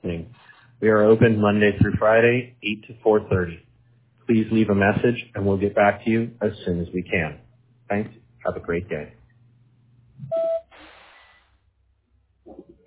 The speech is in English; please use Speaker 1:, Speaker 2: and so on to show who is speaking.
Speaker 1: We are open Monday through Friday, 8 to 4:30. Please leave a message and we'll get back to you as soon as we can. Thanks. Have a great day.